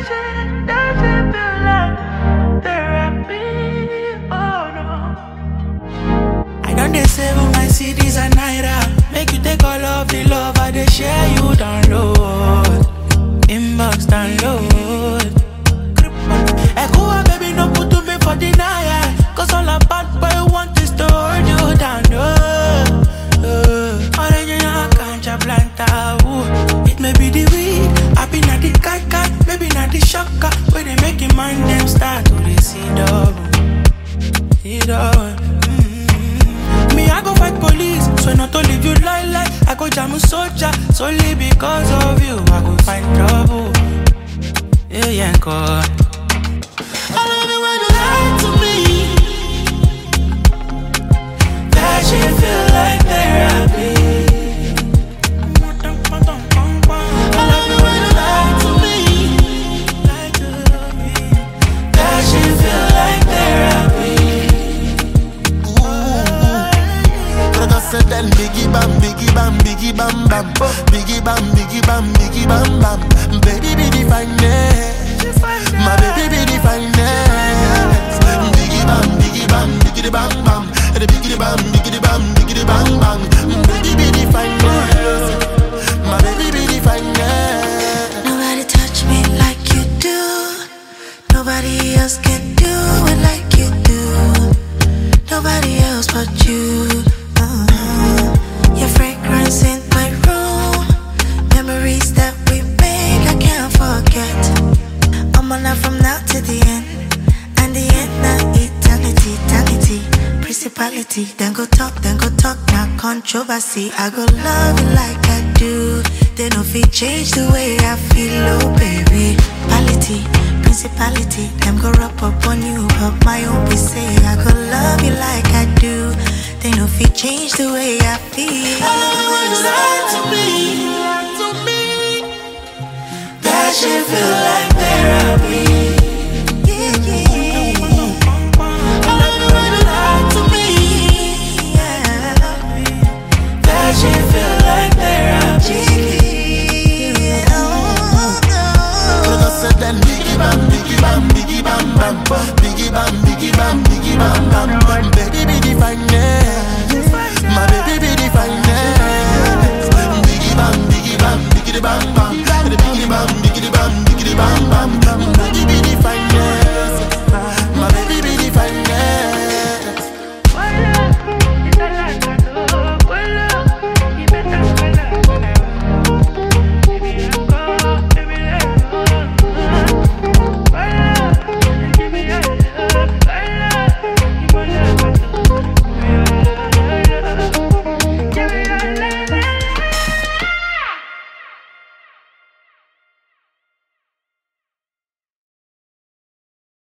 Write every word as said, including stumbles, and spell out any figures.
shit, that shit feel like therapy. Oh no. I done they save on my C Ds and Naira. Make you take all of the love I they share you download. Inbox download. Echo baby no put to me for denial. Cause all a bad boy want is to hold you down. Oh, oh. Original cancha planta. It may be the weed, I be not the cat cat, maybe not the shocker. When they make your mind them start to they see double. See double. Mm-hmm. Me I go fight police, so not to leave you lie lie. I go jam a soldier, solely because of you I go find trouble. Yeah, yeah, God. I love it when you lie to me. That shit feel like therapy. I love it when you lie to me. Lie to me. That shit feel like therapy. Ooh. Brother said then biggie bam, biggie bam, biggie bam bam, biggie bam, biggie bam, biggie bam bam. Baby be the finest. My baby be the finest. Biggie bam, biggie bam, biggie the bang bang. The biggie the bam, biggie the bam, biggie the bang bang. Baby be the finest. My baby be the finest. Nobody touch me like you do. Nobody else can do it like you do. Nobody else but you. Uh-huh. Your fragrance in my room. Memories that we make I can't forget. I'm on from now to the end, and the end now eternity, eternity, principality. Then go talk, then go talk, now controversy. I go love you like I do. They no fit change the way I feel, oh baby. Quality, principality. Them go rub up on you, but my own be say I go love you like I do. They no fit change the way I feel. I love it when you lie to me, lie to me. That shit feel like therapy. Yeah, yeah, yeah. I love it when you lie to me. Yeah. That shit feel like therapy. Yeah, oh, no. Brother said then biggie bam, biggie bam, biggie bam bam, biggie bam, biggie bam, biggie bam bam. Baby be the finest. My baby be the finest. Biggie bam, biggie bam, biggie the bang bang. The biggie bam, biggie